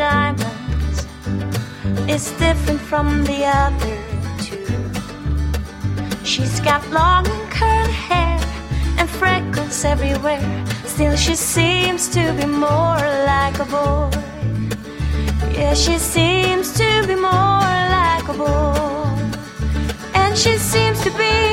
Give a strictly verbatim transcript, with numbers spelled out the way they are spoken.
diamonds is different from the other two. She's got long curly hair and freckles everywhere. Still she seems to be more like a boy. Yeah, she seems to be more like a boy. And she seems to be